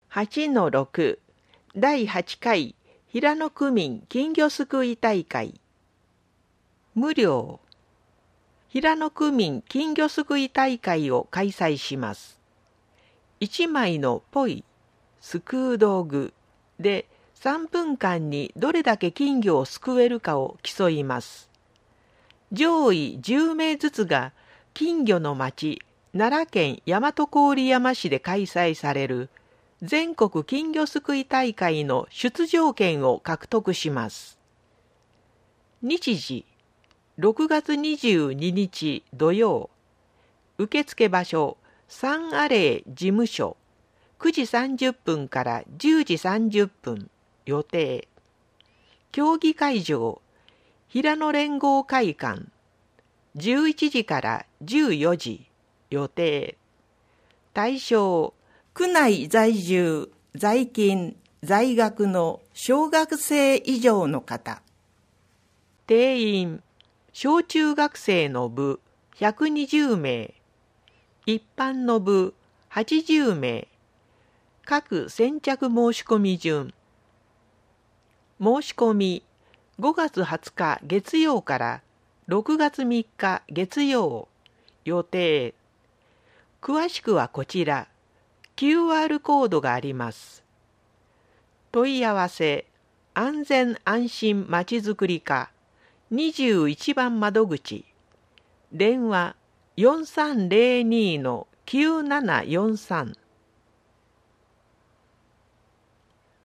8-6 第8回平野区民金魚すくい大会。無料。平野区民金魚すくい大会を開催します。1枚のポイ、すくう道具で3分間にどれだけ金魚をすくえるかを競います。上位10名ずつが金魚の町、奈良県大和郡山市で開催される全国金魚すくい大会の出場権を獲得します。日時、6月22日土曜。受付場所、サンアレー事務所、9時30分から10時30分予定。競技会場、平野連合会館、11時から14時予定。対象、区内在住、在勤、在学の小学生以上の方。定員、小中学生の部120名、一般の部80名、各先着申し込み順。申し込み、5月20日月曜から6月3日月曜予定。詳しくはこちら、QR コードがあります。問い合わせ、安全安心まちづくり課21番窓口、電話 4302-9743